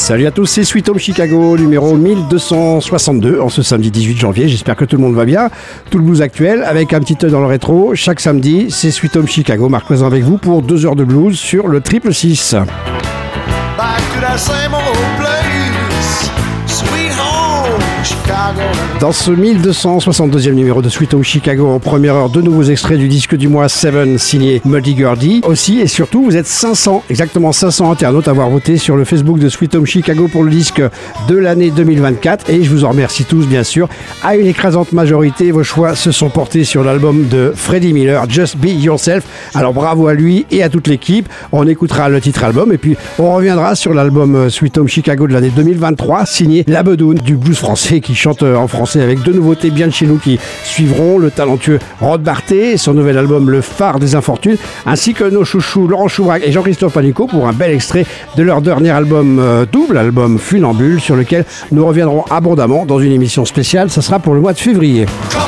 Salut à tous, c'est Sweet Home Chicago, numéro 1262, en ce samedi 18 janvier. J'espère que tout le monde va bien. Tout le blues actuel, avec un petit œil dans le rétro. Chaque samedi, c'est Sweet Home Chicago. Marc présent avec vous pour 2 heures de blues sur le 666. Back to that same old place, sweet home Chicago. Dans ce 1262e numéro de Sweet Home Chicago, en première heure, 2 nouveaux extraits du disque du mois 7 signé Muddy Gurdy. Aussi et surtout, vous êtes 500, exactement 500 internautes à avoir voté sur le Facebook de Sweet Home Chicago pour le disque de l'année 2024. Et je vous en remercie tous, bien sûr. À une écrasante majorité, vos choix se sont portés sur l'album de Freddie Miller, Just Be Yourself. Alors bravo à lui et à toute l'équipe. On écoutera le titre album et puis on reviendra sur l'album Sweet Home Chicago de l'année 2023, signé La Bedoune du blues français qui chante en français avec 2 nouveautés bien de chez nous qui suivront, le talentueux Rod Barté et son nouvel album Le Phare des Infortunes, ainsi que nos chouchous Laurent Choubrac et Jean-Christophe Panico pour un bel extrait de leur dernier album double, album Funambule, sur lequel nous reviendrons abondamment dans une émission spéciale. Ça sera pour le mois de février.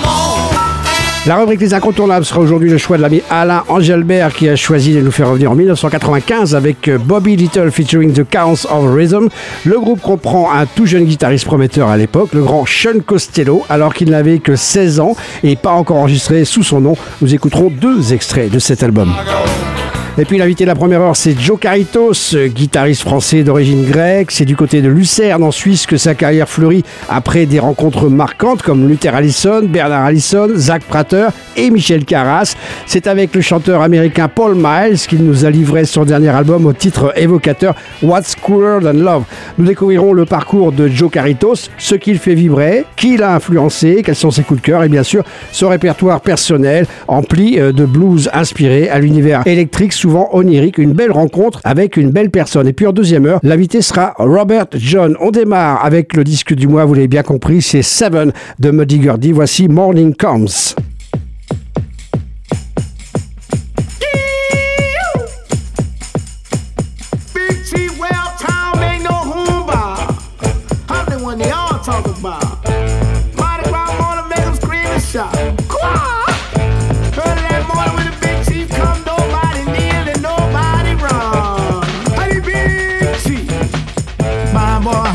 La rubrique Les Incontournables sera aujourd'hui le choix de l'ami Alain Engelbert qui a choisi de nous faire revenir en 1995 avec Bobby Little featuring The Counts of Rhythm. Le groupe comprend un tout jeune guitariste prometteur à l'époque, le grand Sean Costello, alors qu'il n'avait que 16 ans et pas encore enregistré sous son nom. Nous écouterons 2 extraits de cet album. Et puis l'invité de la première heure, c'est Joe Caritos, guitariste français d'origine grecque. C'est du côté de Lucerne en Suisse que sa carrière fleurit après des rencontres marquantes comme Luther Allison, Bernard Allison, Zach Prater et Michel Carras. C'est avec le chanteur américain Paul Miles qu'il nous a livré son dernier album au titre évocateur What's Cooler Than Love. Nous découvrirons le parcours de Joe Caritos, ce qu'il fait vibrer, qui l'a influencé, quels sont ses coups de cœur et bien sûr son répertoire personnel empli de blues inspiré à l'univers électrique souvent onirique, une belle rencontre avec une belle personne. Et puis en deuxième heure, l'invité sera Robert John. On démarre avec le disque du mois, vous l'avez bien compris, c'est 7 de Muddy Gurdy. Voici Morning Comes.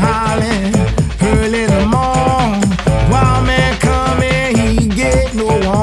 Early in the morning, wild man come in, he get no one.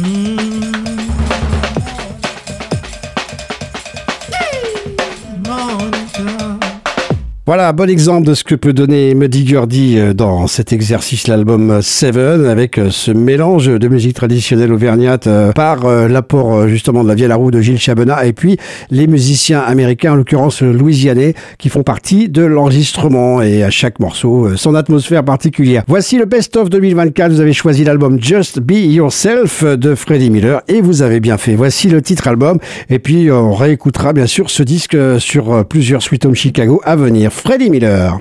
Voilà, bon exemple de ce que peut donner Muddy Gurdy dans cet exercice, l'album Seven, avec ce mélange de musique traditionnelle auvergnate par l'apport justement de la vielle à roue de Gilles Chabenat et puis les musiciens américains, en l'occurrence louisianais, qui font partie de l'enregistrement et à chaque morceau son atmosphère particulière. Voici le Best of 2024, vous avez choisi l'album Just Be Yourself de Freddie Miller et vous avez bien fait. Voici le titre album et puis on réécoutera bien sûr ce disque sur plusieurs Sweet Home Chicago à venir. Freddie Miller.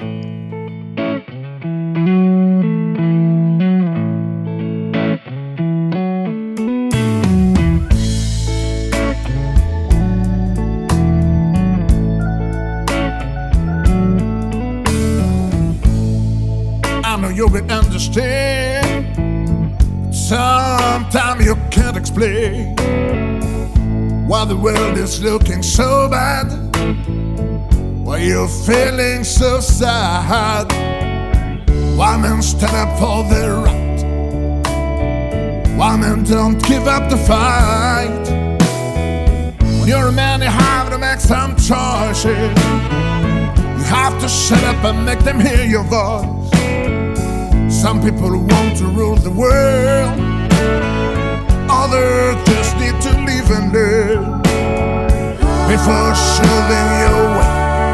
I know you will understand. Sometimes you can't explain why the world is looking so bad. Why you're feeling so sad? Why men stand up for their right? Why men don't give up the fight? When you're a man, you have to make some choices. You have to shut up and make them hear your voice. Some people want to rule the world, others just need to live and learn before showing your way.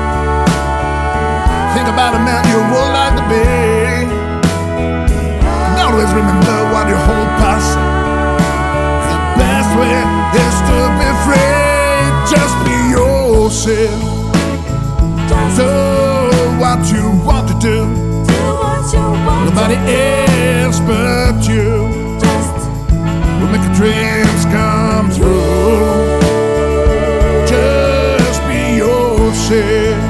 Think about a man you would like to be, and always remember what you hold past. The best way is to be free. Just be yourself. Do what you want to do. Nobody else but you will make your dreams come true. Just be yourself.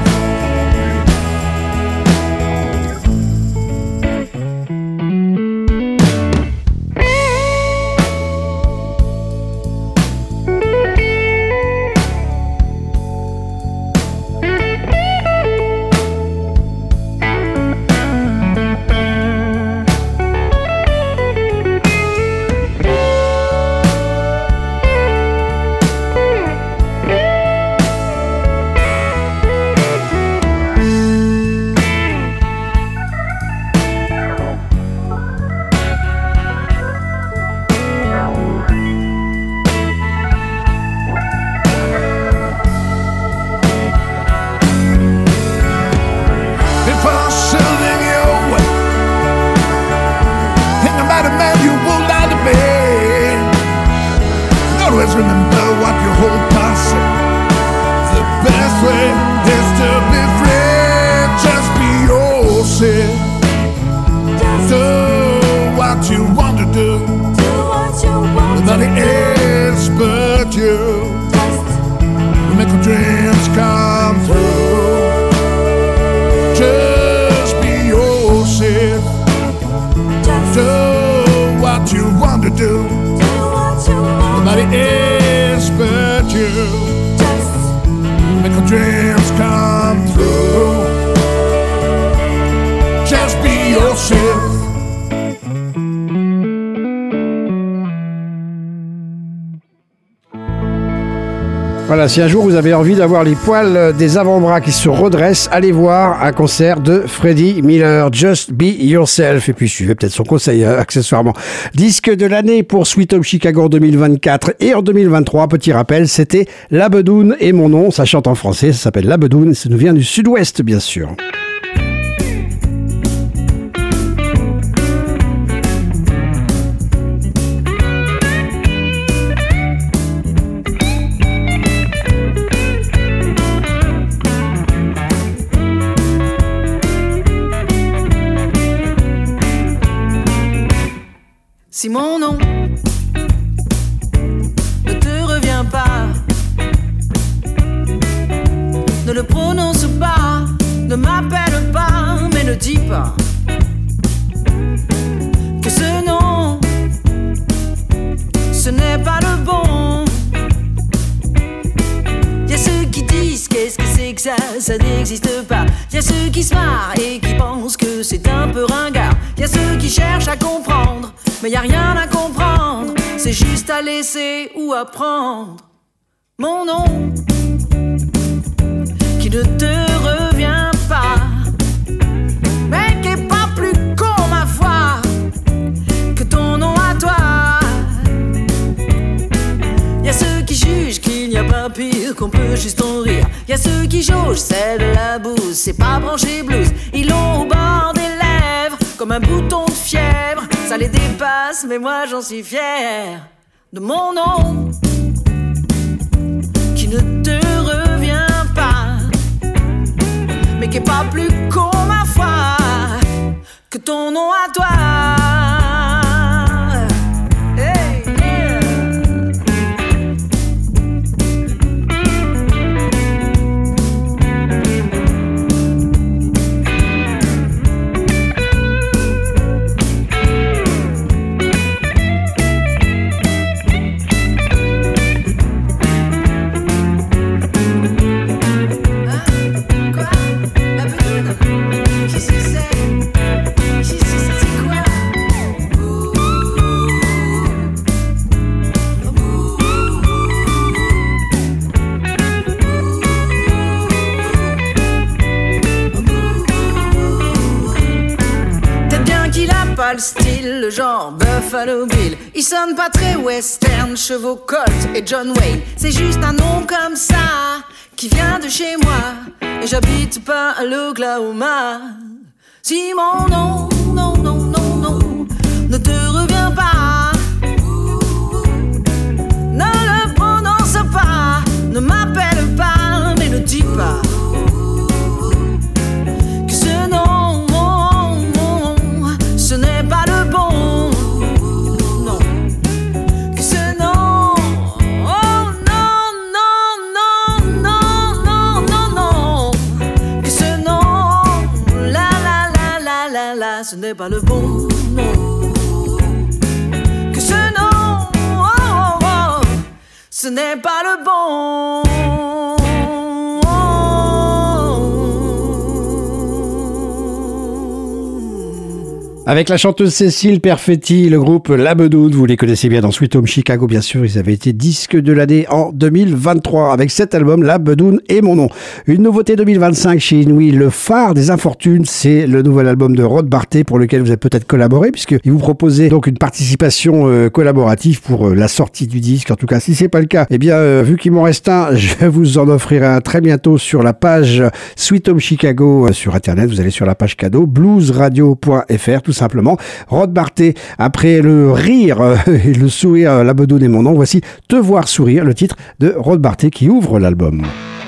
Voilà, si un jour vous avez envie d'avoir les poils des avant-bras qui se redressent, allez voir un concert de Freddie Miller, Just Be Yourself, et puis suivez peut-être son conseil accessoirement. Disque de l'année pour Sweet Home Chicago en 2024 et en 2023, petit rappel, c'était La Bedoune et mon nom, ça chante en français, ça s'appelle La Bedoune, ça nous vient du sud-ouest bien sûr. Si mon nom ne te revient pas, ne le prononce pas, ne m'appelle pas, mais ne dis pas que ce nom, ce n'est pas le bon. Y'a ceux qui disent qu'est-ce que c'est que ça n'existe pas. Y'a ceux qui se marrent et qui pensent que c'est un peu ringard. Y'a ceux qui cherchent à comprendre, mais y a rien à comprendre. c'est juste à laisser ou à prendre mon nom qui ne te revient pas, mais qui est pas plus con ma foi que ton nom à toi. Y'a ceux qui jugent qu'il n'y a pas pire, qu'on peut juste en rire. Y'a ceux qui jaugent, c'est de la bouse, c'est pas branché blues. Ils l'ont au bord des lèvres, comme un bouton de fièvre. Ça les dépasse, mais moi j'en suis fier de mon nom qui ne te revient pas, mais qui est pas plus con ma foi que ton nom à toi. Le style, le genre Buffalo Bill, il sonne pas très western, chevaux Colt et John Wayne. C'est juste un nom comme ça qui vient de chez moi, et j'habite pas à l'Oklahoma. Si mon nom, non, non, non, non, ne te revient pas, ne le prononce pas, ne m'appelle pas, mais ne dis pas que ce nom, ce n'est pas le bon, non, que ce nom, oh non, non, non, non, non, non, non, que ce nom, la, la, la, la, la, la, ce n'est pas le bon, non, que ce nom, oh, oh, oh, ce n'est pas le bon. Avec la chanteuse Cécile Perfetti, le groupe La Bedoute, vous les connaissez bien dans Sweet Home Chicago, bien sûr, ils avaient été disques de l'année en 2023 avec cet album La Bedoune et mon nom. Une nouveauté 2025 chez Inouï, Le Phare des Infortunes, c'est le nouvel album de Rod Barté pour lequel vous avez peut-être collaboré puisqu'il vous proposait donc une participation collaborative pour la sortie du disque. En tout cas, si c'est pas le cas, eh bien, vu qu'il m'en reste un, je vous en offrirai un très bientôt sur la page Sweet Home Chicago sur Internet. Vous allez sur la page cadeau, bluesradio.fr, tout simplement. Rod Barté, après le rire et le sourire, La Bedoune et mon nom, voici Te voir sourire, le titre de Rod Barté qui ouvre l'album.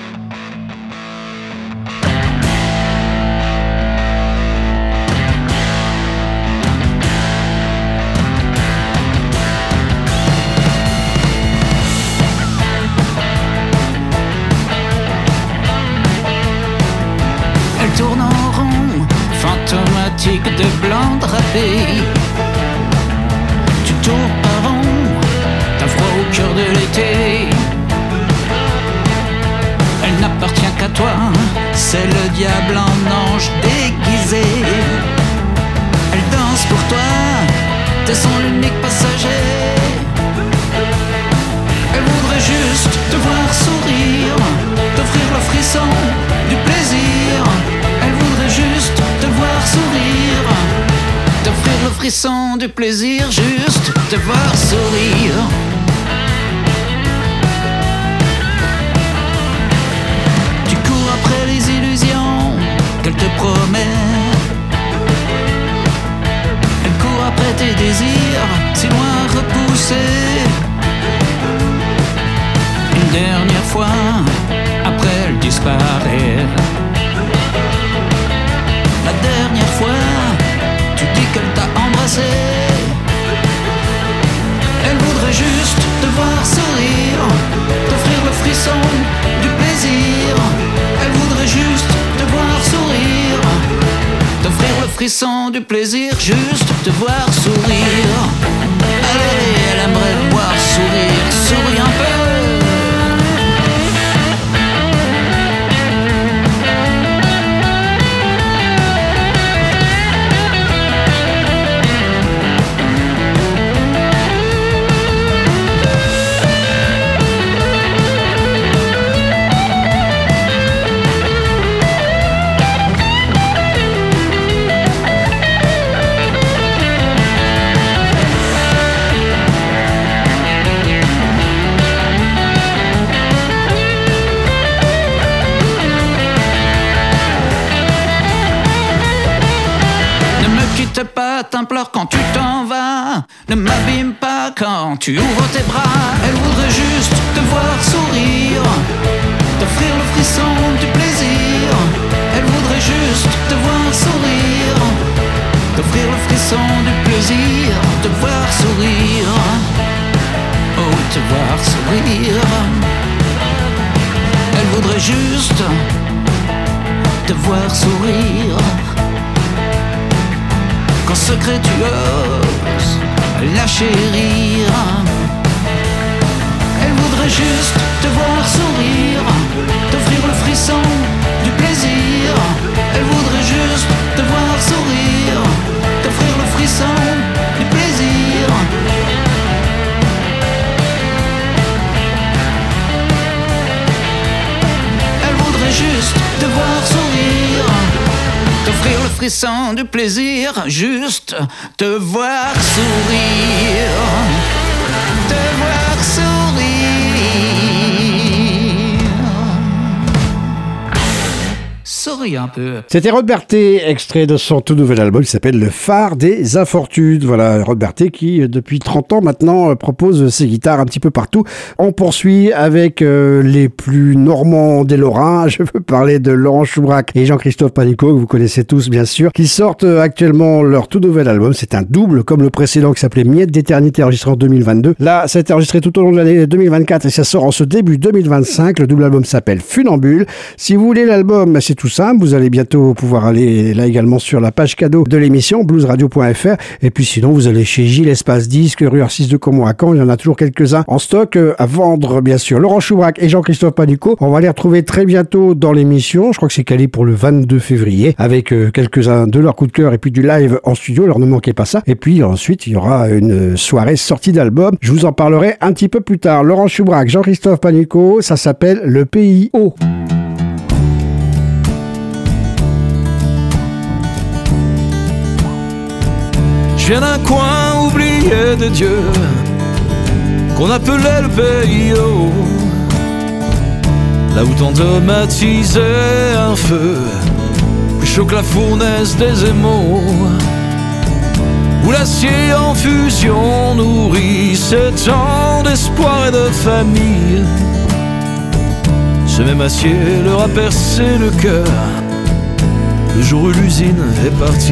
Elle tourne en rond, fantomatique de blanc drapé. Tu tournes par rond, t'as froid au cœur de l'été. Elle n'appartient qu'à toi, c'est le diable en ange déguisé. Elle danse pour toi, t'es son unique passager. Elle voudrait juste te voir sourire, t'offrir le frisson du plaisir. Elle voudrait juste te voir sourire, t'offrir le frisson du plaisir, juste te voir sourire. Tu cours après les illusions qu'elle te promet. Elle court après tes désirs, si loin repoussés. Une dernière fois, après elle disparaît. La dernière fois, tu dis qu'elle t'a embrassé. Elle voudrait juste te voir sourire, t'offrir le frisson du plaisir. Elle voudrait juste te voir sourire, t'offrir le frisson du plaisir, juste te voir sourire. Allez, elle aimerait te voir sourire, souris un peu. t'implore quand tu t'en vas. Ne m'abîme pas quand tu ouvres tes bras. Elle voudrait juste te voir sourire, t'offrir le frisson du plaisir. Elle voudrait juste te voir sourire, t'offrir le frisson du plaisir. Te voir sourire, oh te voir sourire. Elle voudrait juste te voir sourire. Qu'en secret tu oses la chérir. Elle voudrait juste te voir sourire, t'offrir le frisson du plaisir. Elle voudrait juste te voir sourire, t'offrir le frisson du plaisir. Elle voudrait juste te voir sourire, t'offrir le frisson du plaisir. Juste te voir sourire, te voir sourire. Souris un peu. C'était Rod Berthet, extrait de son tout nouvel album qui s'appelle Le Phare des Infortunes. Voilà, Rod Berthet qui, depuis 30 ans maintenant, propose ses guitares un petit peu partout. On poursuit avec les plus normands des Lorrains. Je veux parler de Laurent Choubrac et Jean-Christophe Panicot, que vous connaissez tous bien sûr, qui sortent actuellement leur tout nouvel album. C'est un double comme le précédent qui s'appelait Miette d'éternité, enregistré en 2022. Là, ça a été enregistré tout au long de l'année 2024 et ça sort en ce début 2025. Le double album s'appelle Funambule. Si vous voulez l'album, c'est tout simple. Vous allez bientôt pouvoir aller là également sur la page cadeau de l'émission bluesradio.fr. Et puis sinon, vous allez chez Gilles Espace Disque, rue R6 de Caumont à Caen. Il y en a toujours quelques-uns en stock à vendre, bien sûr. Laurent Choubrac et Jean-Christophe Panicot, on va les retrouver très bientôt dans l'émission. Je crois que c'est calé pour le 22 février avec quelques-uns de leurs coups de cœur et puis du live en studio. Alors ne manquez pas ça. Et puis ensuite, il y aura une soirée sortie d'album. Je vous en parlerai un petit peu plus tard. Laurent Choubrac, Jean-Christophe Panicot, ça s'appelle Le Pays Haut. Je viens d'un coin oublié de Dieu qu'on appelait le pays haut, là où t'endomatisait un feu plus chaud que la fournaise des émaux, où l'acier en fusion nourrissait tant d'espoir et de famille. Ce même acier leur a percé le cœur le jour où l'usine est partie.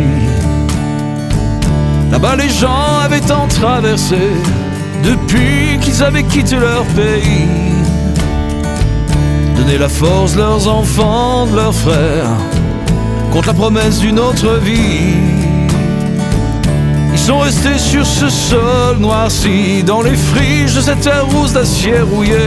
Là-bas les gens avaient tant traversé depuis qu'ils avaient quitté leur pays, donné la force de leurs enfants, de leurs frères, contre la promesse d'une autre vie. Ils sont restés sur ce sol noirci, dans les friches de cette terre rousse d'acier rouillé,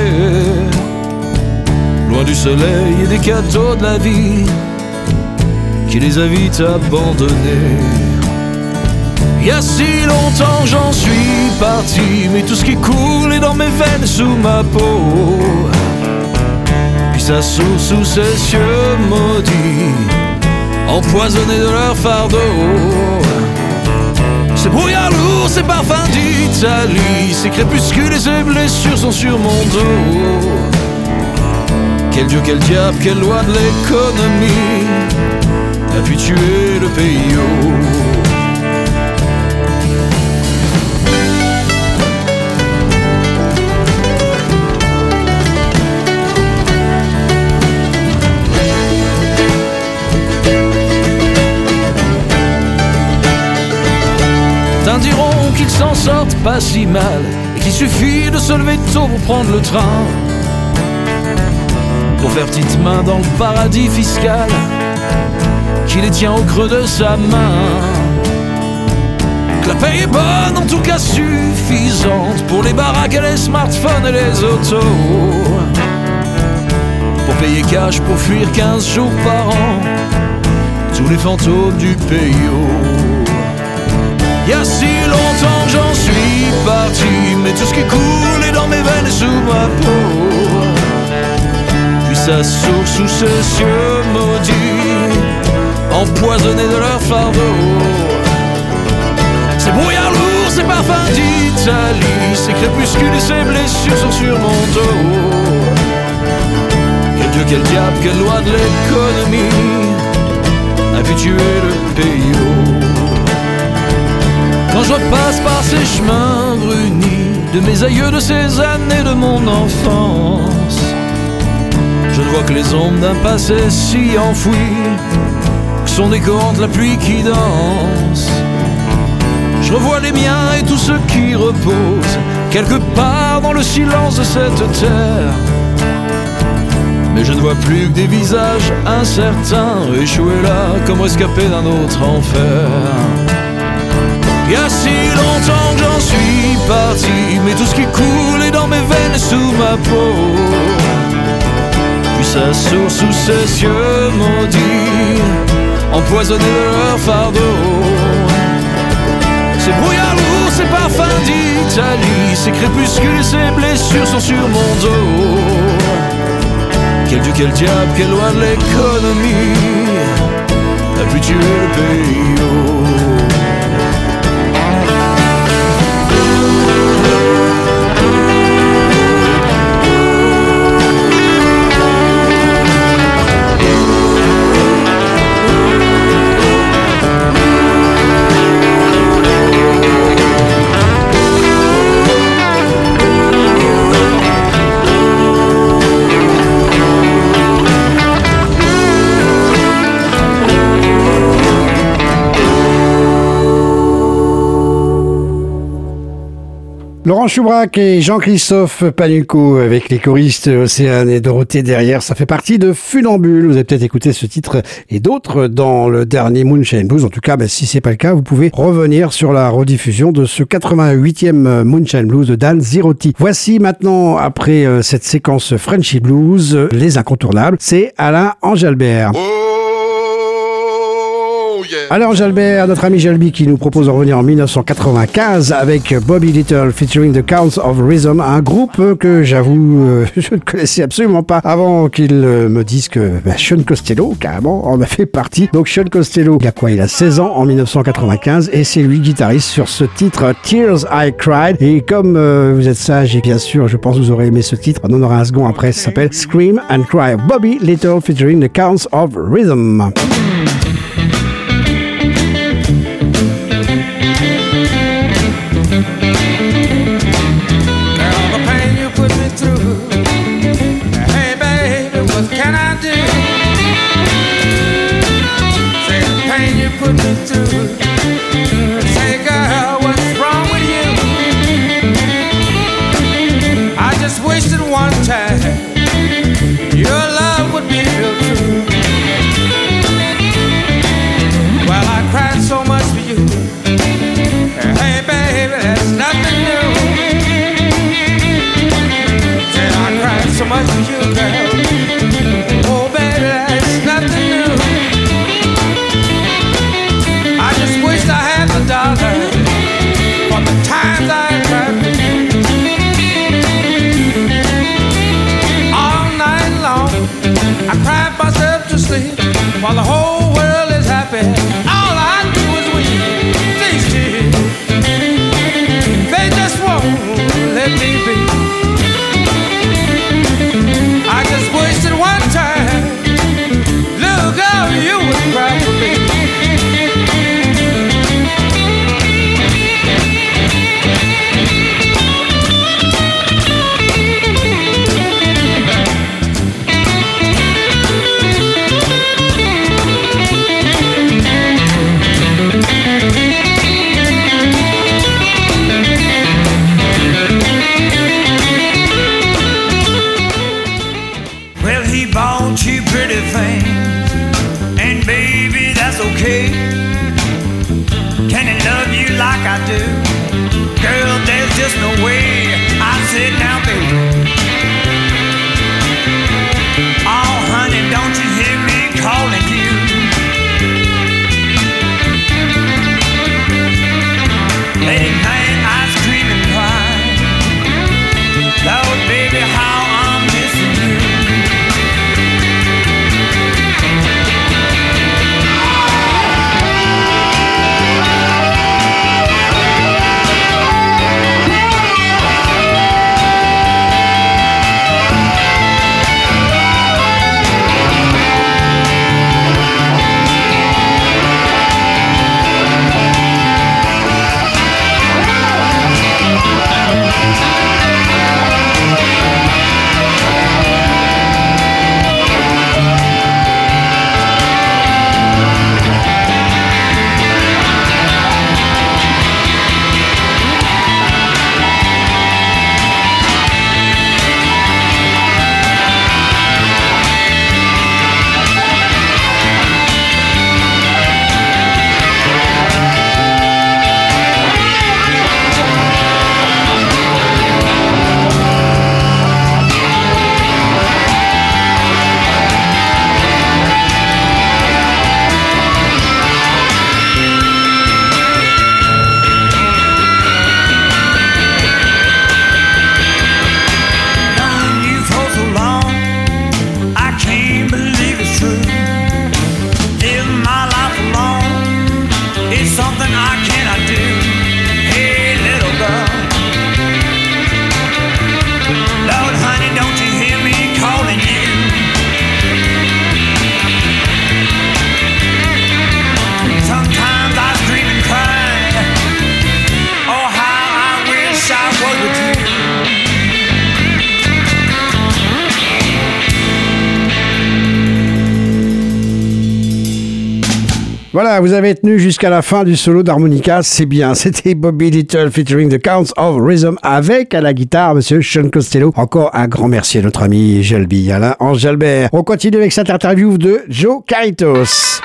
loin du soleil et des cadeaux de la vie qui les a vite abandonnés. Il y a si longtemps j'en suis parti, mais tout ce qui coule est dans mes veines, sous ma peau. Puis ça souffle sous ces cieux maudits, empoisonnés de leur fardeau. Ces brouillards lourds, ces parfums d'Italie, ces crépuscules et ces blessures sont sur mon dos. Quel dieu, quel diable, quelle loi de l'économie a pu tuer le pays haut. Certains diront qu'ils s'en sortent pas si mal et qu'il suffit de se lever tôt pour prendre le train, pour faire petite main dans le paradis fiscal qui les tient au creux de sa main. Que la paye est bonne, en tout cas suffisante, pour les baraques et les smartphones et les autos, pour payer cash, pour fuir 15 jours par an tous les fantômes du pays haut. Il y a si longtemps j'en suis parti, mais tout ce qui coule est dans mes veines et sous ma peau. Puis ça souffle sous ces cieux maudits, empoisonnés de leur fardeau. Ces brouillards lourds, ces parfums d'Italie, ces crépuscules et ces blessures sont sur mon dos. Quel dieu, quel diable, quelle loi de l'économie a pu tuer le pays haut. je repasse par ces chemins brunis de mes aïeux, de ces années de mon enfance. Je ne vois que les ombres d'un passé si enfoui, que son décor hante la pluie qui danse. Je revois les miens et tous ceux qui reposent quelque part dans le silence de cette terre. Mais je ne vois plus que des visages incertains, échoués là comme rescapés d'un autre enfer. Il y a si longtemps que j'en suis parti, mais tout ce qui coule est dans mes veines et sous ma peau. Puis sa source sous ses yeux maudits, empoisonnés de leur fardeau. Ces brouillards lourds, ces parfums d'Italie, ces crépuscules et ces blessures sont sur mon dos. Quel dieu, quel diable, quelle loi de l'économie a pu tuer le pays. Laurent Choubrac et Jean-Christophe Panuco avec les choristes Océane et Dorothée derrière. Ça fait partie de Funambule. Vous avez peut-être écouté ce titre et d'autres dans le dernier Moonshine Blues. En tout cas, si c'est pas le cas, vous pouvez revenir sur la rediffusion de ce 88e Moonshine Blues de Dan Zirotti. Voici maintenant, après cette séquence Frenchy Blues, les incontournables. C'est Alain Engelbert. Alain Engelbert, notre ami Gelby, qui nous propose de revenir en 1995 avec Bobby Little featuring The Counts of Rhythm, un groupe que j'avoue, je ne connaissais absolument pas avant qu'ils me disent que Sean Costello, carrément, en a fait partie. Donc Sean Costello, il a 16 ans en 1995 et c'est lui guitariste sur ce titre Tears I Cried. Et comme vous êtes sage et bien sûr, je pense que vous aurez aimé ce titre, on en aura un second après, ça s'appelle Scream and Cry. Bobby Little featuring The Counts of Rhythm. Put me through. Say, girl, what's wrong with you? I just wasted one time. Your love would be real true. Well, I cried so much for you. Hey, baby, that's nothing new. Said I cried so much for you, girl. Oh, baby, that's nothing new. $1 for the times I cried for you. All night long I cried myself to sleep while the whole world is happy. All I do is weep. These tears, they just won't let me be. I just wasted one time. Little girl, you would cry for me. Voilà, vous avez tenu jusqu'à la fin du solo d'harmonica, c'est bien. C'était Bobby Little featuring The Counts of Rhythm avec à la guitare monsieur Sean Costello. Encore un grand merci à notre ami Gelby, Alain Angelbert. On continue avec cette interview de Joe Caritos.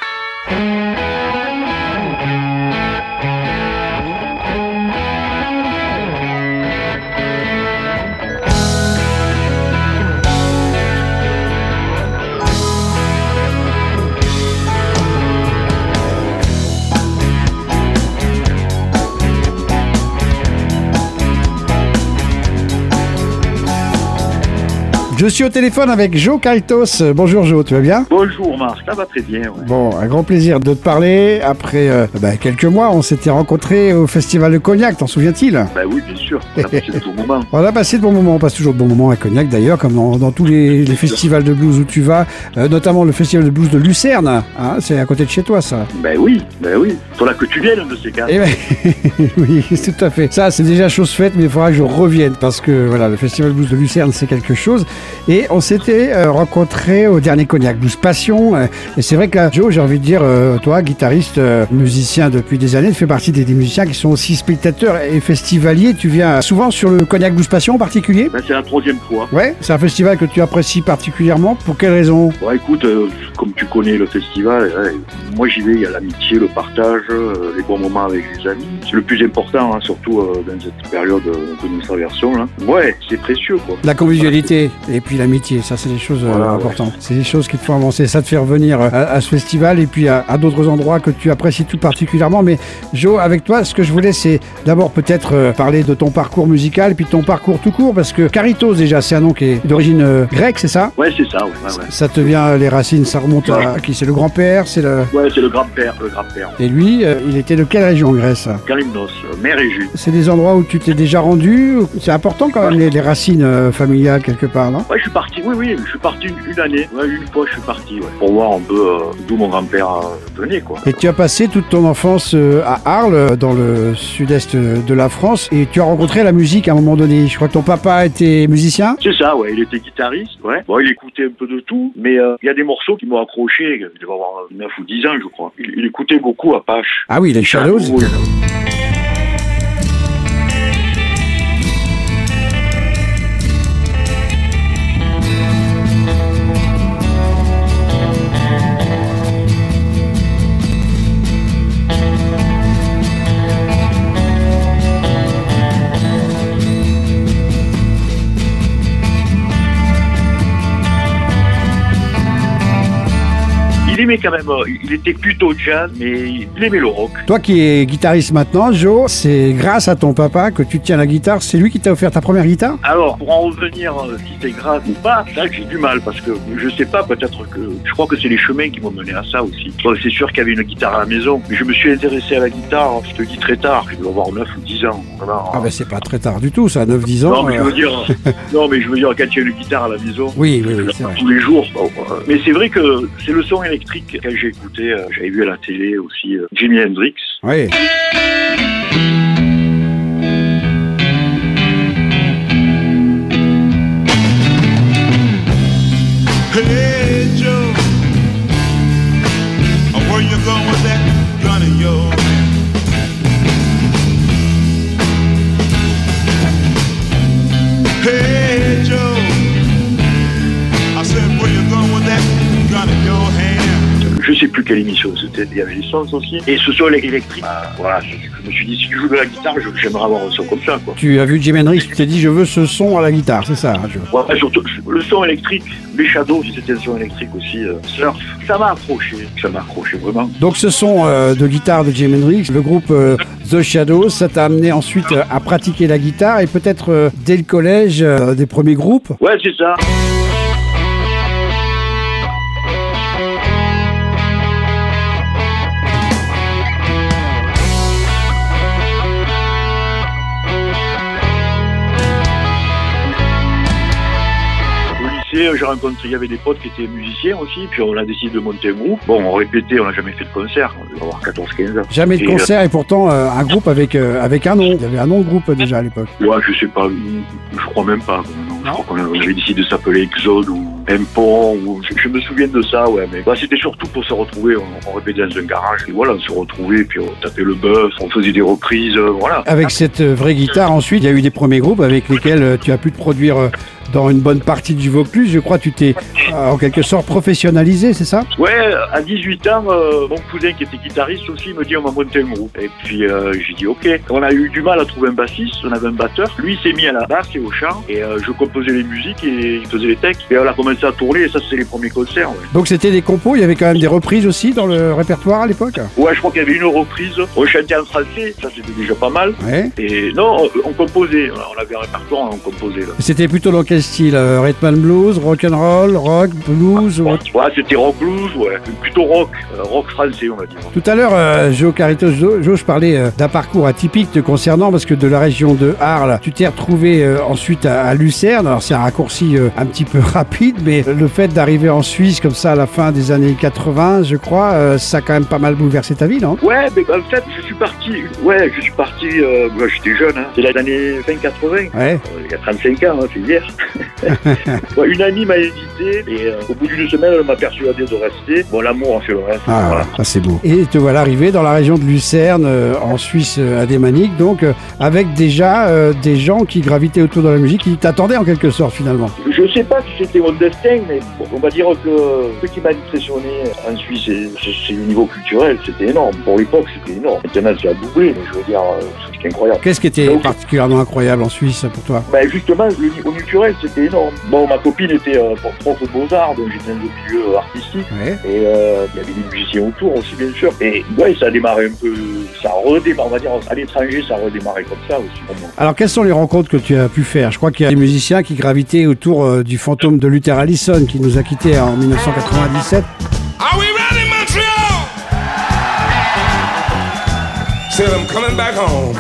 Je suis au téléphone avec Joe Caritos. Bonjour Joe, tu vas bien? Bonjour Marc, ça va très bien. Ouais. Bon, un grand plaisir de te parler. Après quelques mois, on s'était rencontrés au Festival de Cognac, t'en souviens-t-il? Bah oui, bien sûr, on a passé de bons moments. On a passé de bons moments, on passe toujours de bons moments à Cognac d'ailleurs, comme dans tous les festivals de blues où tu vas, notamment le Festival de blues de Lucerne, hein, c'est à côté de chez toi ça. Bah oui, faudra que tu viennes de ces cas. Eh ben, oui, tout à fait. Ça, c'est déjà chose faite, mais il faudra que je revienne parce que voilà, le Festival de blues de Lucerne, c'est quelque chose. Et on s'était rencontrés au dernier Cognac Blues Passion. Et c'est vrai que là, Joe, j'ai envie de dire, toi, guitariste, musicien depuis des années, tu fais partie des musiciens qui sont aussi spectateurs et festivaliers. Tu viens souvent sur le Cognac Blues Passion en particulier? Bah, c'est la 3e fois. Ouais, c'est un festival que tu apprécies particulièrement. Pour quelle raison? Bah écoute, comme tu connais le festival, moi j'y vais, il y a l'amitié, le partage, les bons moments avec les amis. C'est le plus important, hein, surtout dans cette période que nous traversons. Là. Ouais, c'est précieux quoi. La convivialité et puis l'amitié, ça c'est des choses importantes. Ouais. C'est des choses qui te font avancer. Ça te fait revenir à ce festival et puis à d'autres endroits que tu apprécies tout particulièrement. Mais Joe, avec toi, ce que je voulais, c'est d'abord peut-être parler de ton parcours musical et puis de ton parcours tout court, parce que Caritos déjà, c'est un nom qui est d'origine grecque, c'est ça? Ouais, c'est ça. Ouais. Ça te vient, les racines, ça remonte à qui? C'est le grand-père, c'est le... Ouais, c'est le grand-père. Et lui, il était de quelle région en Grèce? Kalymnos, mer et Jus. C'est des endroits où tu t'es déjà rendu? C'est important quand même les racines familiales quelque part, non? Ouais, je suis parti, oui, je suis parti une année. Ouais, une fois je suis parti, pour voir un peu d'où mon grand-père venait, quoi. Et tu as passé toute ton enfance à Arles, dans le sud-est de la France, et tu as rencontré la musique à un moment donné. Je crois que ton papa était musicien? C'est ça, ouais, il était guitariste, ouais. Bon, il écoutait un peu de tout, mais il y a des morceaux qui m'ont accroché, il devait avoir 9 ou 10 ans, je crois. Il écoutait beaucoup Apache. Ah oui, les Shadows. Il aimait quand même, il était plutôt jazz, mais il aimait le rock. Toi qui es guitariste maintenant, Joe, c'est grâce à ton papa que tu tiens la guitare. C'est lui qui t'a offert ta première guitare? Alors, pour en revenir, si c'est grâce ou pas, c'est vrai que j'ai du mal, parce que je sais pas, peut-être que... Je crois que c'est les chemins qui m'ont mené à ça aussi. Bon, c'est sûr qu'il y avait une guitare à la maison, mais je me suis intéressé à la guitare, je te dis très tard, je dois avoir 9 ou 10 ans. Voilà. Ah ben c'est pas très tard du tout, ça, 9-10 ans. Non, mais je veux dire, quand il y a une guitare à la maison, oui, c'est vrai. Tous les jours. Bon, mais c'est vrai que c'est le son électrique. Quand j'ai écouté, j'avais vu à la télé aussi Jimi Hendrix. Oui. Hey Joe, where you going with that gun of yours? Hey Joe, I said where you going with that gun in your hand? Je sais plus quelle émission c'était, il y avait les sons aussi. Et ce son électrique, voilà, je me suis dit, si je joue de la guitare, j'aimerais avoir un son comme ça, quoi. Tu as vu Jimi Hendrix, tu t'es dit, je veux ce son à la guitare, c'est ça, Joe? Ouais, surtout, le son électrique, les Shadows, c'était un son électrique aussi, Surf, ça m'a accroché vraiment. Donc ce son de guitare de Jimi Hendrix, le groupe The Shadows, ça t'a amené ensuite à pratiquer la guitare et peut-être dès le collège, des premiers groupes? Ouais, c'est ça. J'ai rencontré, il y avait des potes qui étaient musiciens aussi, puis on a décidé de monter un groupe. Bon, on répétait, on n'a jamais fait de concert, on devait avoir 14-15 ans. Jamais de concert et pourtant un groupe avec un nom. Il y avait un nom de groupe déjà à l'époque. Ouais, je sais pas, je crois même pas. Non. Je crois qu'on avait décidé de s'appeler Exode ou Impont, ou je me souviens de ça, ouais. Mais c'était surtout pour se retrouver. On répétait dans un garage, et voilà, on se retrouvait, puis on tapait le bœuf, on faisait des reprises, voilà. Avec cette vraie guitare, ensuite, il y a eu des premiers groupes avec lesquels tu as pu te produire dans une bonne partie du Vaucluse. Je crois que tu t'es en quelque sorte professionnalisé, c'est ça? Ouais, à 18 ans, mon cousin qui était guitariste aussi me dit on va monter un groupe. Et puis j'ai dit ok. On a eu du mal à trouver un bassiste, on avait un batteur. Lui il s'est mis à la basse et au chant et je composais les musiques et il faisait les textes. Et on a commencé à tourner et ça c'est les premiers concerts. Ouais. Donc c'était des compos, il y avait quand même des reprises aussi dans le répertoire à l'époque? Ouais, je crois qu'il y avait une reprise. On chantait en français, ça c'était déjà pas mal. Ouais. Et non, on composait. On avait un répertoire, on composait. Là. C'était plutôt dans quel style? Rhythm and blues, rock and roll, rock, blues? Ouais, c'était rock blues, ouais. Plutôt rock, rock français on va dire. Tout à l'heure, Jo Caritos, je parlais d'un parcours atypique te concernant parce que de la région de Arles, tu t'es retrouvé ensuite à Lucerne. Alors c'est un raccourci un petit peu rapide, mais le fait d'arriver en Suisse comme ça à la fin des années 80, je crois, ça a quand même pas mal bouleversé ta vie, non? Ouais, mais en fait, je suis parti, j'étais jeune, hein. C'est l'année fin 80, ouais. Il y a 35 ans, hein, c'est hier. Ouais, une amie m'a invité et au bout d'une semaine, elle m'a persuadé de rester. Bon, l'amour a fait le reste. Ah, voilà. Ça c'est beau. Et te voilà arrivé dans la région de Lucerne, en Suisse adémanique, donc avec déjà des gens qui gravitaient autour de la musique, qui t'attendaient en quelque sorte finalement. Je sais pas si c'était mon destin, mais bon, on va dire que ce qui m'a impressionné en Suisse, c'est le niveau culturel, c'était énorme. Pour l'époque, c'était énorme. Maintenant, c'est à doubler, mais je veux dire, c'était incroyable. Qu'est-ce qui était particulièrement incroyable en Suisse pour toi? Justement, le niveau culturel, c'était énorme. Bon, ma copine était prof de beaux-arts, donc j'étais dans le milieu artistique. Ouais. Et il y avait des musiciens autour aussi, bien sûr. Et ouais, ça a démarré un peu, ça a redémarré, on va dire, à l'étranger, ça a redémarré comme ça aussi pour moi. Alors, quelles sont les rencontres que tu as pu faire? Je crois qu'il y a des musiciens qui gravitaient autour du fantôme de Luther Allison, qui nous a quittés en 1997. Are we ready, Montreal? Said I'm coming back home.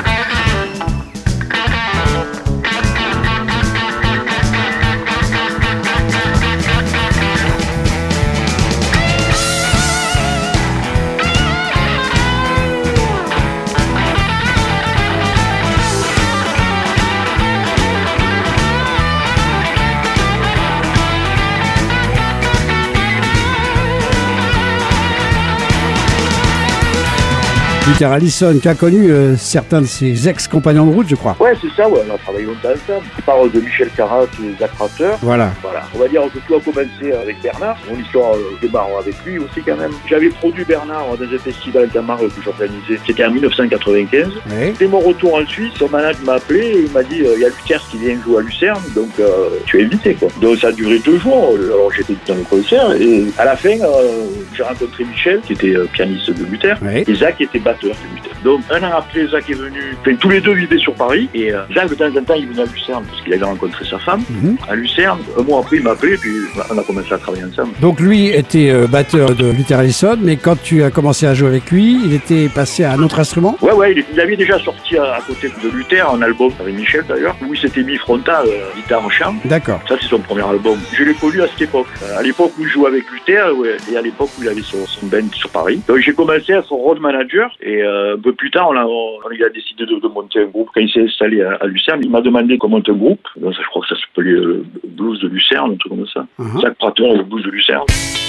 Luther Allison, qui a connu certains de ses ex-compagnons de route, je crois. Ouais, c'est ça, ouais, on a travaillé longtemps ensemble. Je parle de Michel Carrat et Zach Prater. Voilà. On va dire que tout a commencé avec Bernard. Mon histoire démarre avec lui aussi quand même. J'avais produit Bernard dans un festival de Camargue que j'organisais. C'était en 1995. Ouais. Dès mon retour en Suisse, son manager m'a appelé et il m'a dit il y a Luther qui vient jouer à Lucerne, donc tu es invité, quoi. Donc ça a duré 2 jours. Alors j'étais dans le concert et à la fin, j'ai rencontré Michel qui était pianiste de Luther, ouais. Et Zach qui était batteur. Donc un an après, Zach est venu, tous les deux vivaient sur Paris et Zach de temps en temps il venait à Lucerne parce qu'il avait rencontré sa femme à Lucerne. Un mois après il m'a appelé et puis on a commencé à travailler ensemble. Donc lui était batteur de Luther Allison, mais quand tu as commencé à jouer avec lui, il était passé à un autre instrument? Ouais, il avait déjà sorti à côté de Luther un album avec Michel d'ailleurs, où il s'était mis frontal, guitare en chant. D'accord. Ça c'est son premier album. Je l'ai connu à cette époque, à l'époque où il jouait avec Luther, ouais, et à l'époque où il avait son band sur Paris. Donc j'ai commencé à être road manager et un peu plus tard, il a décidé de monter un groupe. Quand il s'est installé à Lucerne, il m'a demandé qu'on monte un groupe. Donc, je crois que ça s'appelait le Blues de Lucerne, un truc comme ça. Zach Prater, le Blues de Lucerne.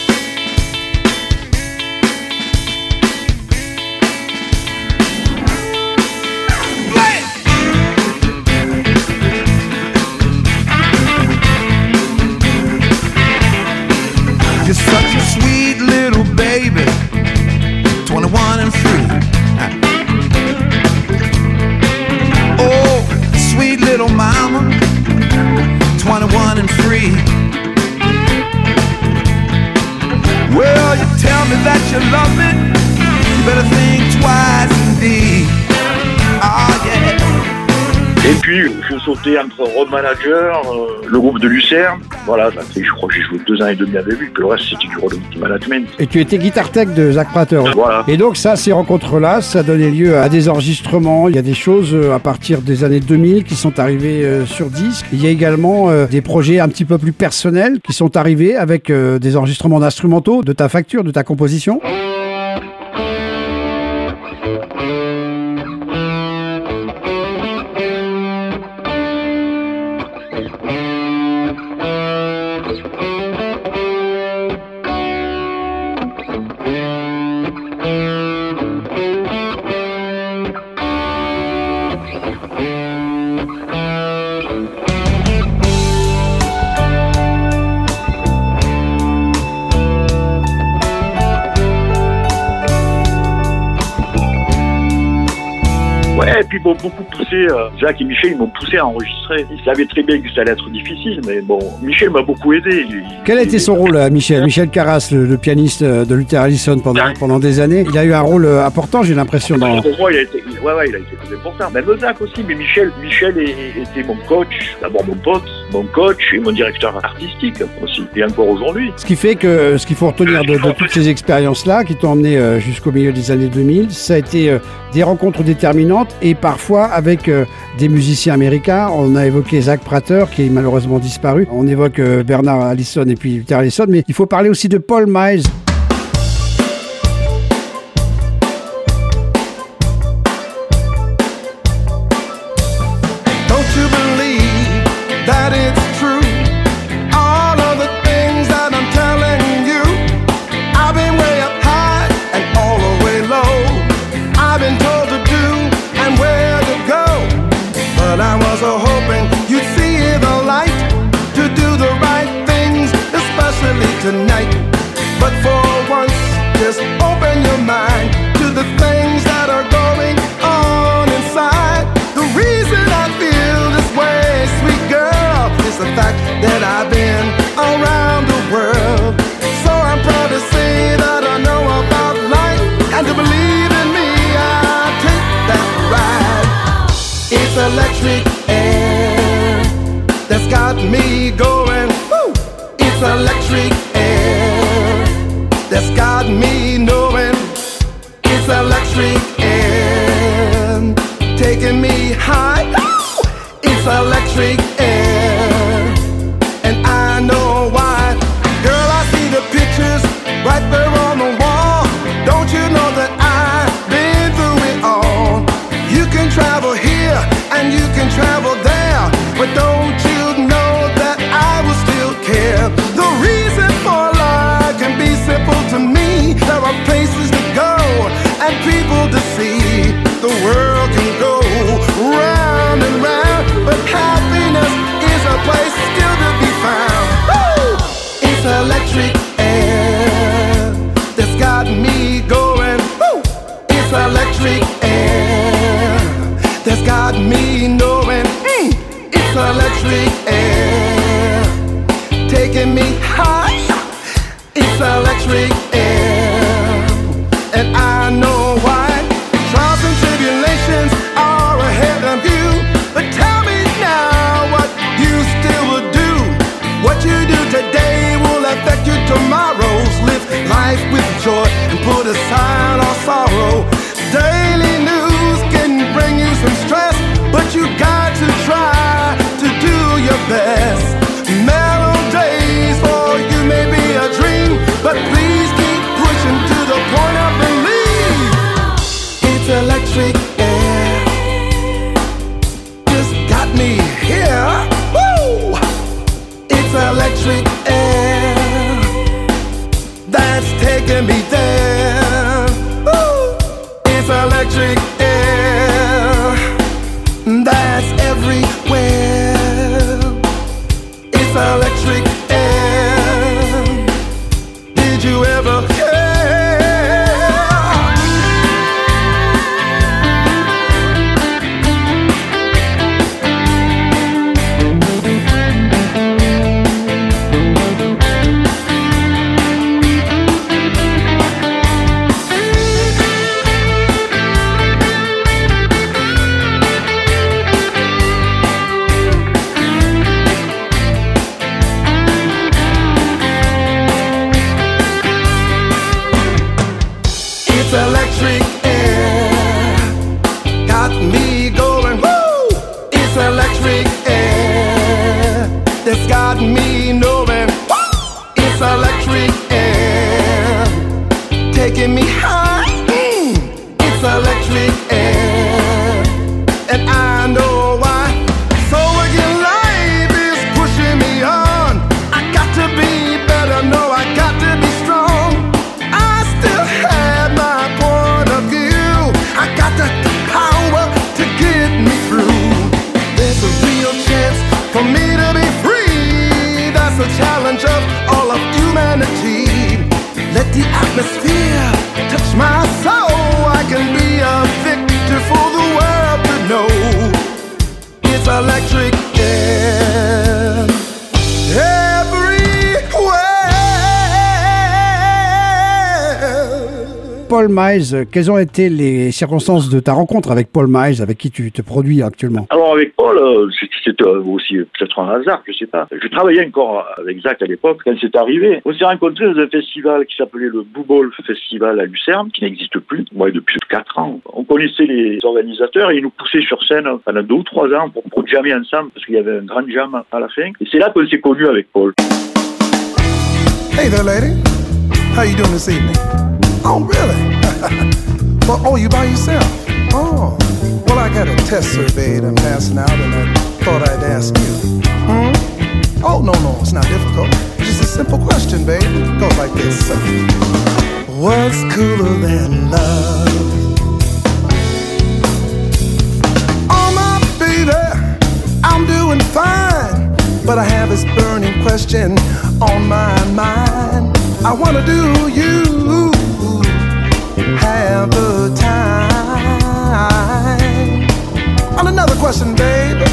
You're such a sweet little baby, 21 and free. Sweet little mama, 21 and free. Well, you tell me that you love me, you better think twice indeed. Oh yeah. Et puis, je sautais entre road manager, le groupe de Lucerne. Voilà, je crois que j'ai joué 2 ans et demi avec lui, puis le reste c'était du road management. Et tu étais guitar tech de Zach Prater. Voilà. Et donc ça, ces rencontres-là, ça donnait lieu à des enregistrements. Il y a des choses à partir des années 2000 qui sont arrivées sur disque. Il y a également des projets un petit peu plus personnels qui sont arrivés avec des enregistrements d'instrumentaux, de ta facture, de ta composition. m'ont beaucoup poussé, Jacques et Michel, ils m'ont poussé à enregistrer. Ils savaient très bien que ça allait être difficile, mais bon, Michel m'a beaucoup aidé. Quel a été son rôle, Michel? Michel Carras, le pianiste de Luther Allison pendant des années. Il a eu un rôle important, j'ai l'impression. Pour moi, il a été très important. Même Jacques aussi, mais Michel était mon coach, d'abord mon pote, mon coach et mon directeur artistique aussi, et encore aujourd'hui. Ce qui fait que ce qu'il faut retenir de toutes ces expériences-là qui t'ont emmené jusqu'au milieu des années 2000, ça a été des rencontres déterminantes et parfois avec des musiciens américains. On a évoqué Zach Prater qui est malheureusement disparu. On évoque Bernard Allison et puis Luther Allison, mais il faut parler aussi de Paul Miles. That it's true. All of the things that I'm telling you, I've been way up high and all the way low. I've been told to do and where to go, but I was hoping you'd see the light to do the right things, especially tonight. But for once, just open your mind to the things that are going on inside. The reason I feel this way, sweet girl, is the fact that I've been around the world. So I'm proud to say that I know about life, and to believe in me, I'll take that ride. It's electric air that's got me going. Woo! It's electric air that's got me knowing. It's electric air taking me high. It's electric air, and I know why. Girl, I see the pictures right there on the wall. Don't you know that I've been through it all? You can travel here and you can travel there, but don't you know that I will still care? The reason for life can be simple to me. There are places to go and people to see. The world can go round and round, but happiness is a place still to be found. Woo! It's electric air that's got me going. Woo! It's electric air that's got me knowing. It's electric air taking me high. It's electric air, and I know why. Trials and tribulations are ahead of you, but tell me now what you still would do. What you do today will affect you tomorrow's. Live life with joy and put aside all sorrow. Daily news can bring you some stress, but you got to try to do your best. Mellow days for you may be a dream, but please keep pushing to the point of belief. It's electric air just got me here. Woo! It's electric air that's taking me there. Woo! It's electric air that's everywhere. It's electric air. Did you ever hear? It's electric air got me going. Woo! It's electric air that's got me knowing. Woo! It's electric air taking me high. It's electric air, and I know why. So again, life is pushing me on. I got to be better, no, I got to be strong. I still have my point of view. I got the power to get me through. There's a real chance for me to be free. That's the challenge of all of humanity. Let the atmosphere touch my soul. I can be a victor for the world to know. electric chair. Paul Miles, quelles ont été les circonstances de ta rencontre avec Paul Miles, avec qui tu te produis actuellement? Alors avec Paul, c'était aussi peut-être un hasard, je sais pas. Je travaillais encore avec Zach à l'époque quand c'est arrivé. On s'est rencontrés dans un festival qui s'appelait le Blue Ball Festival à Lucerne, qui n'existe plus, moi depuis 4 ans. On connaissait les organisateurs et ils nous poussaient sur scène pendant 2 ou 3 ans pour jammer ensemble parce qu'il y avait un grand jam à la fin. Et c'est là qu'on s'est connus avec Paul. Hey there, lady. How you doing this evening? Oh, really? Well, oh, you by yourself? Oh, well, I got a test survey that I'm passing out, and I thought I'd ask you. Oh, no, it's not difficult. It's just a simple question, babe. It goes like this. What's cooler than love? Oh, my baby, I'm doing fine, but I have this burning question on my mind. I wanna do you have the time. On another question, baby.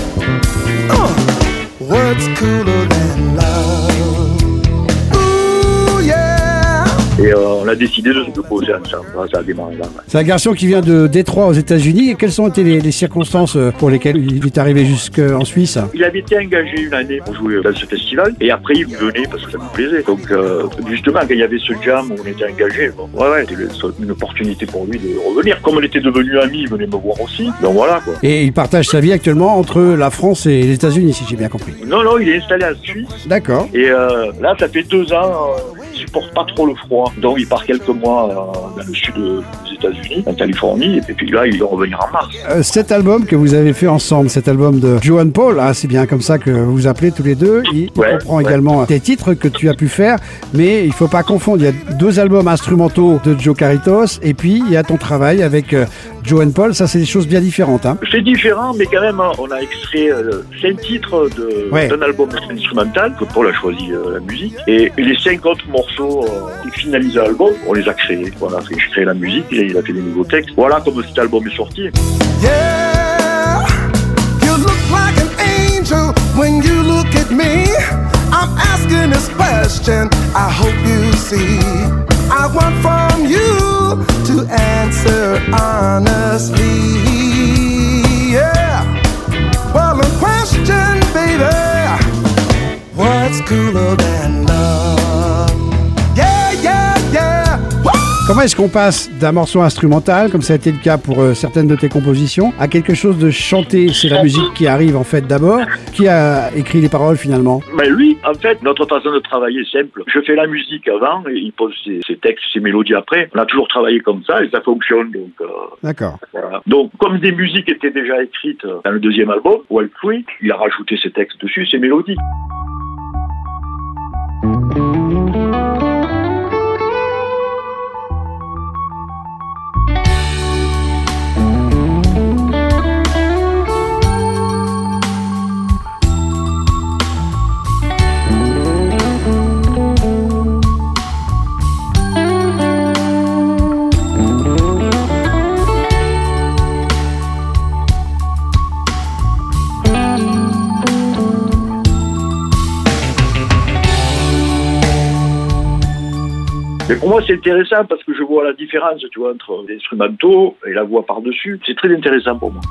What's cooler than love? Ooh, yeah. Et on a décidé de se poser ensemble. Ça a démarré là. C'est un garçon qui vient de Détroit aux États-Unis. Et quelles ont été les circonstances pour lesquelles il est arrivé jusqu'en Suisse? Il avait été engagé une année pour jouer dans ce festival et après il venait parce que ça nous plaisait. Donc justement quand il y avait ce jam où on était engagé, c'était une opportunité pour lui de revenir. Comme on était devenus amis, il venait me voir aussi. Donc voilà quoi. Et il partage sa vie actuellement entre la France et les États-Unis, si j'ai bien compris. Non, il est installé en Suisse. D'accord. Et là ça fait 2 ans, il supporte pas trop le froid. Donc il part quelques mois dans le sud des États-Unis, en Californie, et puis là il va revenir en mars. Cet album que vous avez fait ensemble, cet album de Joe and Paul, c'est bien comme ça que vous vous appelez tous les deux. Il comprend également des titres que tu as pu faire, mais il faut pas confondre. Il y a 2 albums instrumentaux de Joe Caritos, et puis il y a ton travail avec Joe and Paul. Ça, c'est des choses bien différentes. C'est différent, mais quand même, on a extrait 5 titres d'un album instrumental que Paul a choisi la musique, et les 5 autres morceaux qui finalisent l'album, on les a créés. Voilà, j'ai créé la musique et il a fait des nouveaux textes. Voilà comment cet album est sorti. Yeah, you look like an angel when you look at me. I'm asking this question, I hope you see. I want from you to answer honestly. Yeah, well, the question, baby, what's cooler than love? Yeah. Comment est-ce qu'on passe d'un morceau instrumental, comme ça a été le cas pour certaines de tes compositions, à quelque chose de chanté? C'est la musique qui arrive en fait d'abord. Qui a écrit les paroles finalement? Lui, en fait, notre façon de travailler est simple. Je fais la musique avant et il pose ses textes, ses mélodies après. On a toujours travaillé comme ça et ça fonctionne. Donc, d'accord. Voilà. Donc, comme des musiques étaient déjà écrites dans le 2e album, Wild Free, il a rajouté ses textes dessus, ses mélodies. Mais pour moi, c'est intéressant parce que je vois la différence, tu vois, entre les instrumentaux et la voix par-dessus. C'est très intéressant pour moi.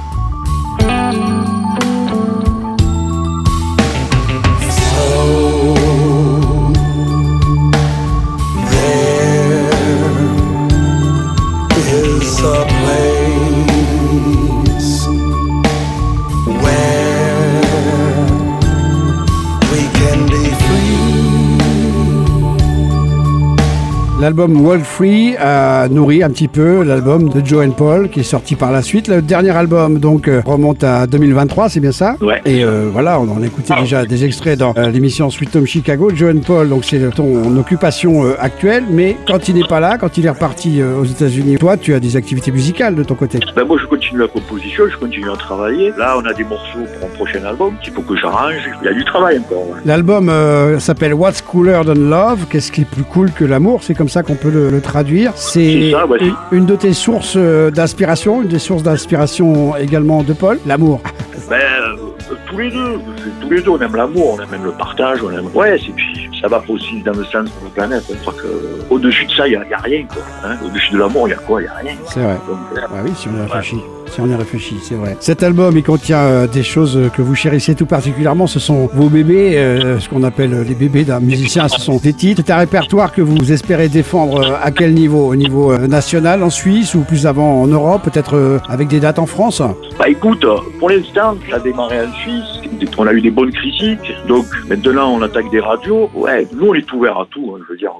L'album World Free a nourri un petit peu l'album de Joe and Paul qui est sorti par la suite. Le dernier album donc remonte à 2023, c'est bien ça? Ouais. Et voilà, on en a écouté déjà des extraits dans l'émission Sweet Home Chicago. Joe and Paul, donc c'est ton occupation actuelle, mais quand il n'est pas là, quand il est reparti aux États-Unis, toi tu as des activités musicales de ton côté? Moi je continue la composition, je continue à travailler. Là on a des morceaux pour un prochain album qu'il faut que j'arrange. Il y a du travail encore. Ouais. L'album s'appelle What's Cooler Than Love? Qu'est-ce qui est plus cool que l'amour? C'est comme ça qu'on peut le traduire. C'est ça, ouais. Une de tes sources d'inspiration, une des sources d'inspiration également de Paul, l'amour. tous les deux. On aime l'amour, on aime le partage, on aime... Ouais, et puis ça va aussi dans le sens de la planète. Je crois qu'au-dessus de ça, il n'y a rien, quoi. Hein, au-dessus de l'amour, il y a quoi? Il n'y a rien. C'est vrai. Donc, ah oui, si on y réfléchit. Si on y réfléchit, c'est vrai. Cet album, il contient des choses que vous chérissez tout particulièrement. Ce sont vos bébés, ce qu'on appelle les bébés d'un musicien. Ce sont des titres. C'est un répertoire que vous espérez défendre à quel niveau? Au niveau national, en Suisse, ou plus avant en Europe, peut-être avec des dates en France? Bah écoute, pour l'instant, ça a démarré en Suisse. On a eu des bonnes critiques. Donc maintenant, on attaque des radios. Ouais, nous, on est ouvert à tout, hein, je veux dire.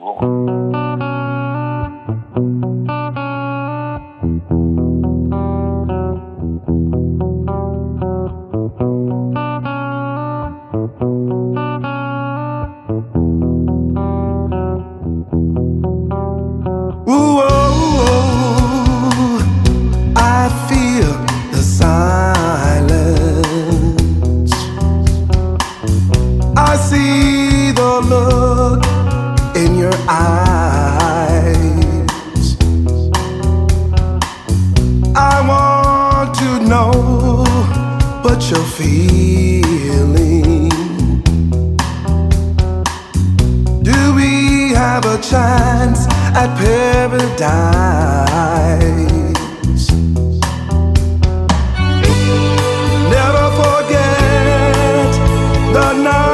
I see the look in your eyes. I want to know what you're feeling. Do we have a chance at paradise? Never forget the night.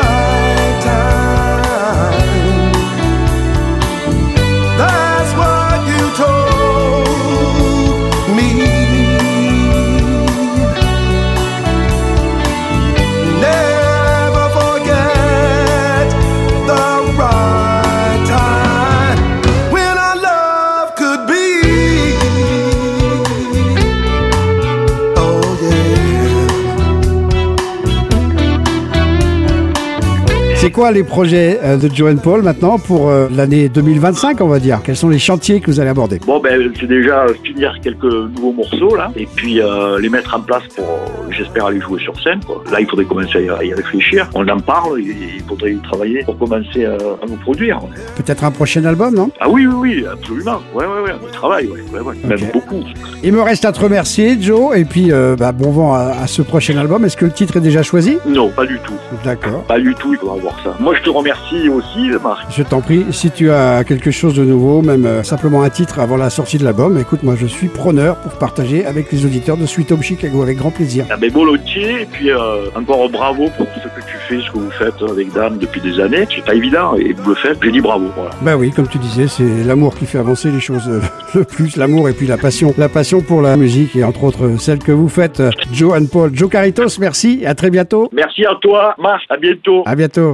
C'est quoi les projets de Joe & Paul maintenant pour l'année 2025, on va dire? Quels sont les chantiers que vous allez aborder? Bon, ben, c'est déjà finir quelques nouveaux morceaux, là, et puis les mettre en place pour, j'espère, aller jouer sur scène, quoi. Là, il faudrait commencer à y réfléchir. On en parle, il faudrait y travailler pour commencer à nous produire. Peut-être un prochain album, non? Ah oui, absolument. Ouais, on y travaille, ouais. Okay. Même beaucoup. Il me reste à te remercier, Joe, et puis bon vent à ce prochain album. Est-ce que le titre est déjà choisi? Non, pas du tout. D'accord. Pas du tout, il faudra voir ça. Moi, je te remercie aussi, Marc. Je t'en prie, si tu as quelque chose de nouveau, même simplement un titre avant la sortie de l'album, écoute, moi je suis preneur pour partager avec les auditeurs de Sweet Home Chicago, avec grand plaisir. Ah ben volontiers, et puis encore bravo pour ce que tu fais, ce que vous faites avec Dame depuis des années. C'est pas évident, et vous le faites, j'ai dit bravo, voilà. Bah oui, comme tu disais, c'est l'amour qui fait avancer les choses le plus, l'amour et puis la passion pour la musique, et entre autres celle que vous faites, Joe & Paul. Joe Caritos, merci, et à très bientôt. Merci à toi, Marc, à bientôt. À bientôt.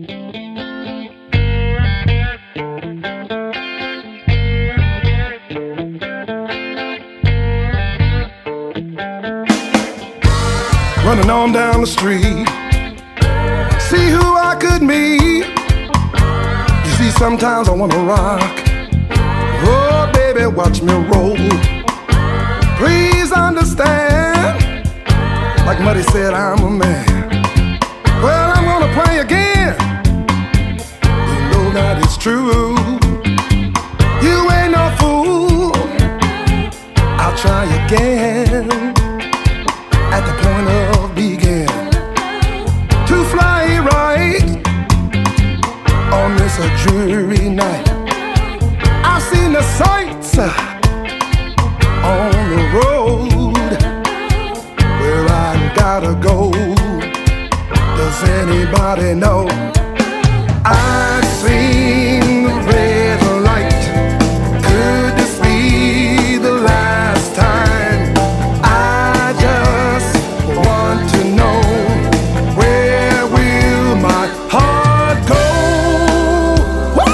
Running on down the street, see who I could meet. You see, sometimes I wanna rock. Oh, baby, watch me roll. Please understand, like Muddy said, I'm a man. Well, I'm gonna play again. You know that it's true. You ain't no fool. I'll try again. At the point of begin to fly right on this dreary night. I've seen the sights on the road where I gotta go. Does anybody know? I've seen the red light. Could this be the last time? I just want to know, where will my heart go? Woo!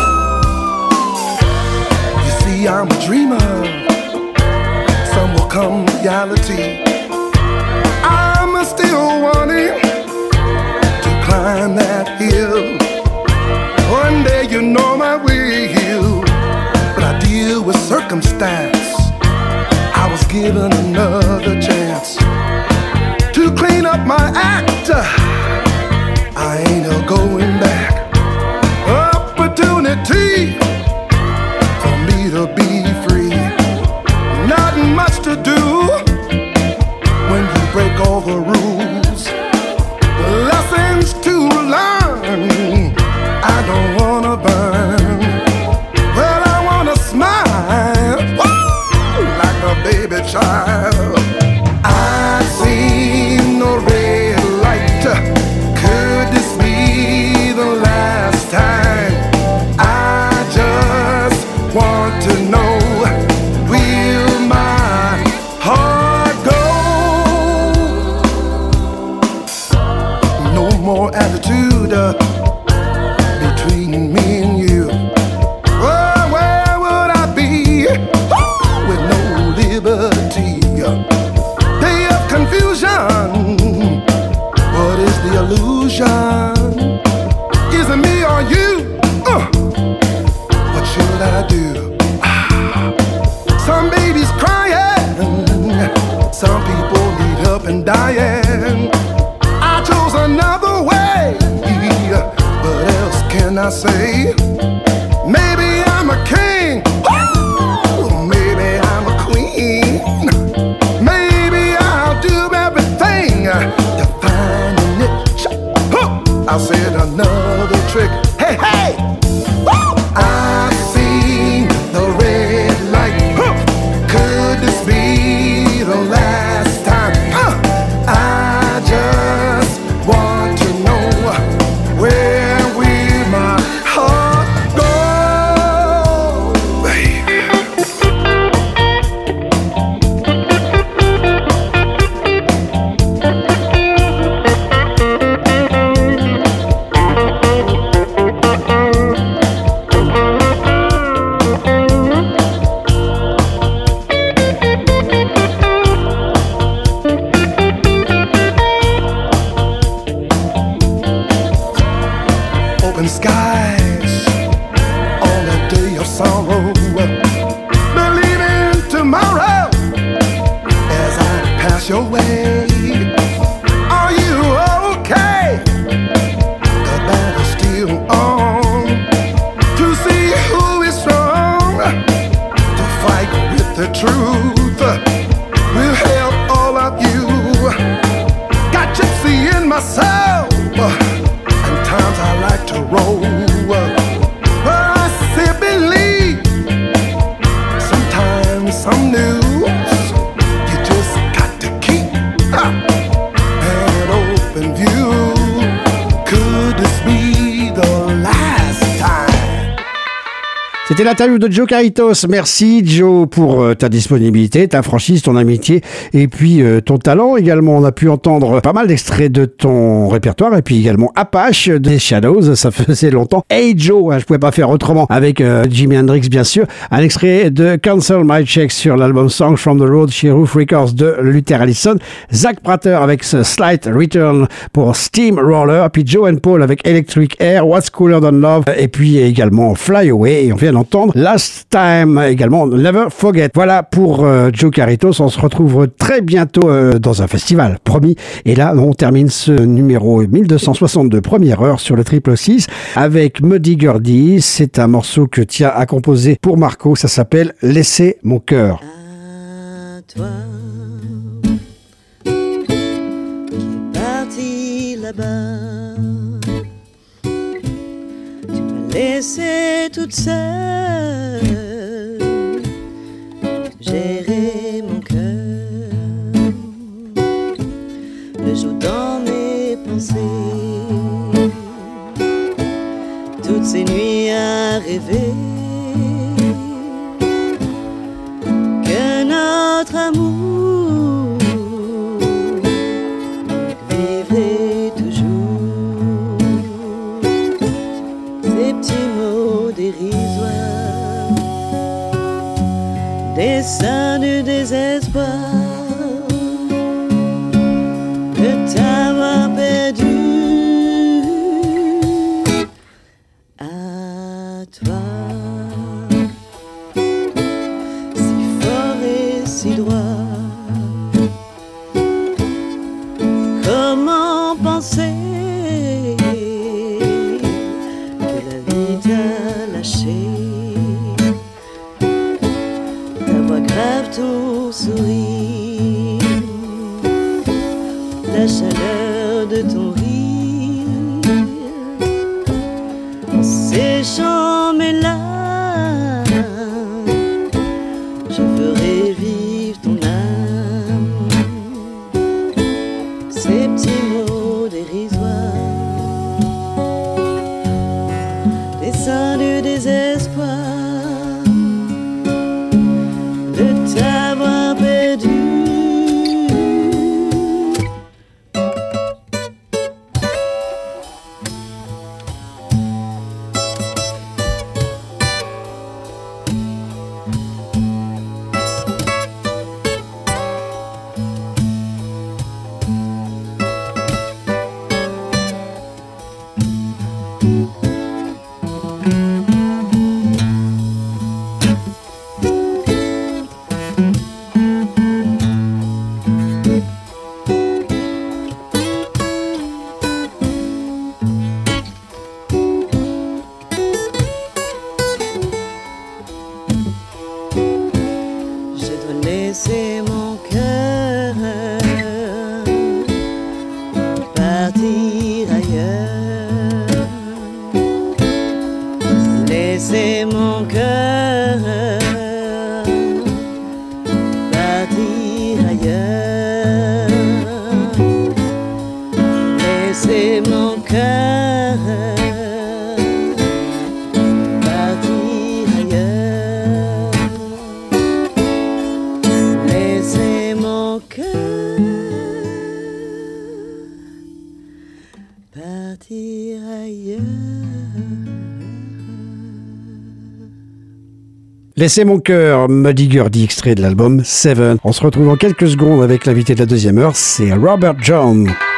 You see, I'm a dreamer. Some will come reality. I'm still wanting to climb that hill. One day you know my will, but I deal with circumstance. I was given another chance to clean up my act. I ain't a going back. Opportunity for me to be free. Not much to do when you break all the rules. more attitude between me and you. Oh, where would I be with no liberty? Day of confusion. What is the illusion? Is it me or you? What should I do? Some babies crying, some people need help and dying. I chose another way. What else can I say? Maybe I'm a king. Maybe I'm a queen. Maybe I'll do everything to find a niche. I said another trick. Hey, hey! I see the red light. Could this be the last time? I just want to know where will my heart go, baby. Open skies on a day of sorrow. Believe in tomorrow as I pass your way. Are you okay? The battle's still on to see who is strong to fight with the truth. We'll help all of you. Got gypsy in my soul. Times I like to roll. Well, I say believe. Sometimes some news you just got to keep an open view. Could this be the last time? C'était l'interview de Joe Caritos. Merci Joe pour ta disponibilité, ta franchise, ton amitié et puis ton talent. Également, on a pu entendre pas mal d'extraits de ton répertoire et puis également Apache des Shadows. Ça faisait longtemps. Hey Joe, je pouvais pas faire autrement avec Jimi Hendrix bien sûr. Un extrait de Cancel My Check sur l'album Songs from the Road chez Roof Records de Luther Allison. Zach Prater avec ce Slight Return pour Steamroller. Puis Joe and Paul avec Electric Air, What's Cooler Than Love et puis également Fly Away. Et on vient d'entendre Last Time, également Never Forget. Voilà pour Joe Caritos. On se retrouve très bientôt dans un festival, promis. Et là, on termine ce numéro 1262, première heure sur le 666 avec Muddy Gurdy. C'est un morceau que Tia a composé pour Marco. Ça s'appelle Laissez mon cœur. À toi, qui est parti là-bas, tu m'as laissé toute seule, gérer mon cœur, le jour dans mes pensées, toutes ces nuits à rêver que notre amour vivrait toujours. Ces petits mots dérisoires, desseins du désespoir de t'avoir perdu. À toi, si fort et si droit, comment penser que la vie t'a lâché? Ta voix grave, ton sourire, la chaleur de ton rire, en séchant mes larmes, je ferai vivre ton âme. Ces petits mots dérisoires, desseins du désespoir de t'avoir perdu. partir ailleurs. Laissez mon cœur, Muddy Gurdy, extrait de l'album Seven. On se retrouve en quelques secondes avec l'invité de la deuxième heure, c'est Robert John.